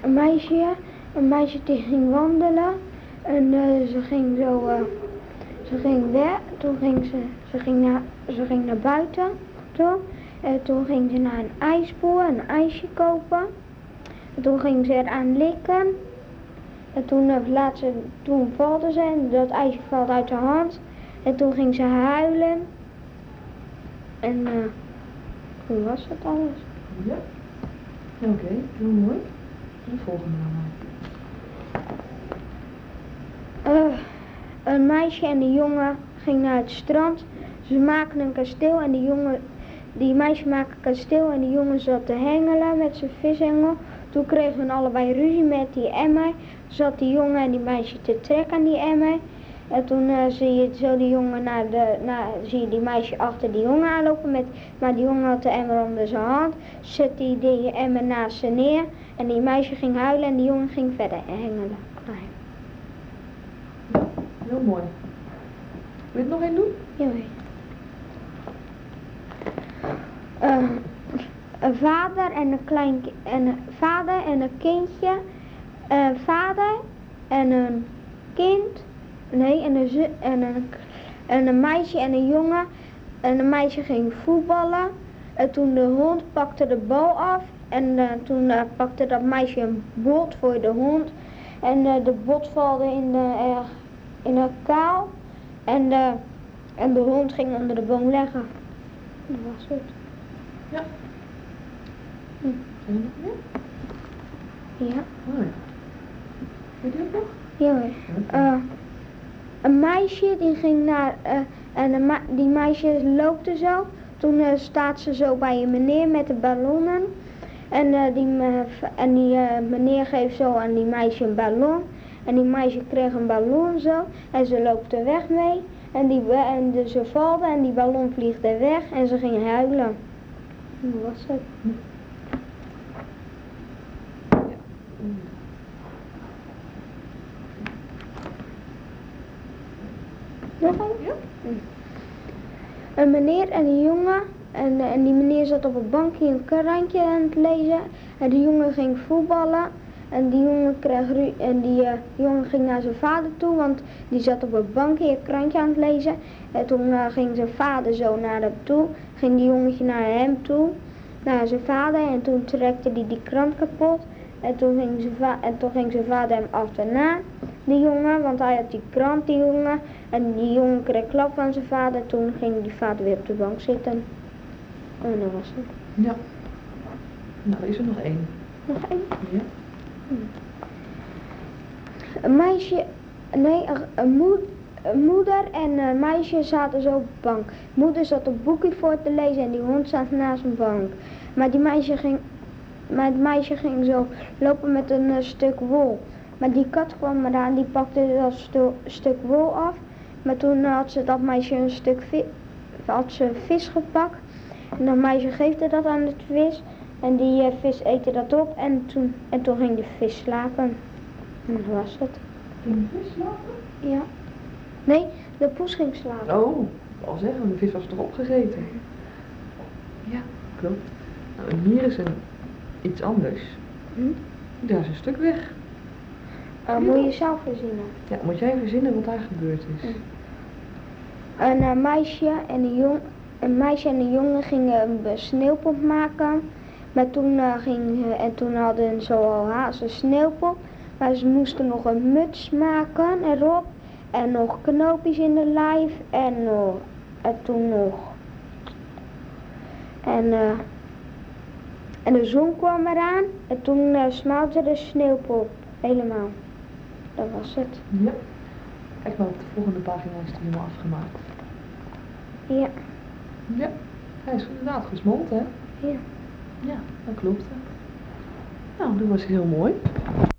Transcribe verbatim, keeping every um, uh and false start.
een meisje, een meisje die ging wandelen en uh, ze ging zo, uh, ze ging weg, toen ging ze, ze ging naar, ze ging naar buiten, toe. En toen ging ze naar een ijsboer, een ijsje kopen. En toen ging ze eraan likken. En toen, uh, laat ze, toen valde ze en dat ijsje valt uit haar hand. En toen ging ze huilen. En uh, hoe was het alles? Ja, oké, okay, heel mooi. De volgende dan maar. Uh, een meisje en een jongen gingen naar het strand. Ze maken een kasteel en die jongen, die meisje maakte een kasteel en die jongen zat te hengelen met zijn vishengel. Toen kregen ze allebei ruzie met die emmer. Zat die jongen en die meisje te trekken aan die emmer. En toen uh, zie je zo die jongen naar de, naar, zie je die meisje achter die jongen aanlopen met, maar die jongen had de emmer onder zijn hand. Zet die, die emmer naast ze neer en die meisje ging huilen en die jongen ging verder hengelen. Ja, heel mooi. Wil je het nog één doen? Ja. Uh, een vader en een klein en een vader en een kindje, een vader en een kind, nee en een, en een en een meisje en een jongen en een meisje ging voetballen en toen de hond pakte de bal af en uh, toen uh, pakte dat meisje een bot voor de hond en uh, de bot valde in de uh, in een kuil en de en de hond ging onder de boom leggen. Dat was het. Ja. Hm. Zijn er nog meer? Ja. Oh ja. Weet je dat nog? Ja hoor. Uh, een meisje die ging naar, uh, en een ma die meisje loopte zo. Toen uh, staat ze zo bij een meneer met de ballonnen. En uh, die, uh, en die uh, meneer geeft zo aan die meisje een ballon. En die meisje kreeg een ballon zo. En ze loopt er weg mee. En, die, en de, ze valde en die ballon vliegt er weg. En ze ging huilen. Hoe was het? Nog een? Ja. Een meneer en een jongen. En, en die meneer zat op een bankje een krantje aan het lezen. En die jongen ging voetballen. En die jongen, kreeg ru en die, uh, jongen ging naar zijn vader toe, want die zat op een bankje een krantje aan het lezen. En toen uh, ging zijn vader zo naar hem toe. Ging die jongetje naar hem toe, naar zijn vader. En toen trekte hij die krant kapot. En toen ging zijn, va en toen ging zijn vader hem achterna, die jongen, want hij had die krant, die jongen. En die jongen kreeg klap van zijn vader. Toen ging die vader weer op de bank zitten. En dat was het. Ja. Nou, is er nog één? Nog één? Ja. Hm. Een meisje, nee, een, moed, een moeder en een meisje zaten zo op de bank. Moeder zat een boekje voor te lezen en die hond zat naast een bank. Maar die meisje ging, maar het meisje ging zo lopen met een uh, stuk wol. Maar die kat kwam eraan, die pakte dat stu stuk wol af. Maar toen had ze dat meisje een stuk vis, had ze vis gepakt. En dat meisje geeft dat aan het vis. En die uh, vis eten dat op en toen, en toen ging de vis slapen. En dat was het. Ging de vis slapen? Ja. Nee, de poes ging slapen. Oh, ik wil zeggen, de vis was toch opgegeten? Ja, klopt. Nou, en hier is een, iets anders. Hm? Daar is een stuk weg. Uh, moet je zelf verzinnen. Ja, moet jij verzinnen wat daar gebeurd is. Hm. Een uh, meisje en een jong, een meisje en een jongen gingen een sneeuwpop maken. Maar toen, uh, ging, uh, en toen hadden ze al haast een sneeuwpop. Maar ze moesten nog een muts maken erop. En nog knoopjes in de lijf. En, nog, en toen nog. En, uh, en de zon kwam eraan. En toen uh, smaalde de sneeuwpop helemaal. Dat was het. Ja. Kijk maar op de volgende pagina is het helemaal afgemaakt. Ja. Ja, hij is inderdaad gesmolten, hè? Ja. Ja, dat klopt. Nou, dat was heel mooi.